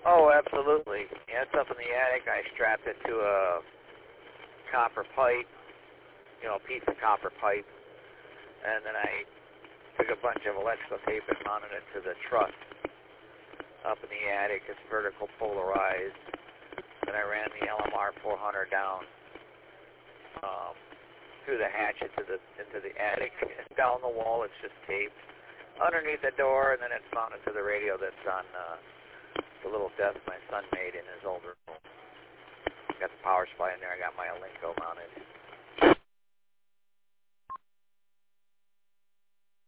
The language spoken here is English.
Oh, absolutely. Yeah, it's up in the attic. I strapped it to a copper pipe, a piece of copper pipe, and then I took a bunch of electrical tape and mounted it to the truss up in the attic. It's vertical polarized. Then I ran the LMR 400 down through the hatch into the attic. Down the wall, it's just taped underneath the door, and then it's mounted to the radio that's on the little desk my son made in his old room. Got the power supply in there. I got my Alinco mounted.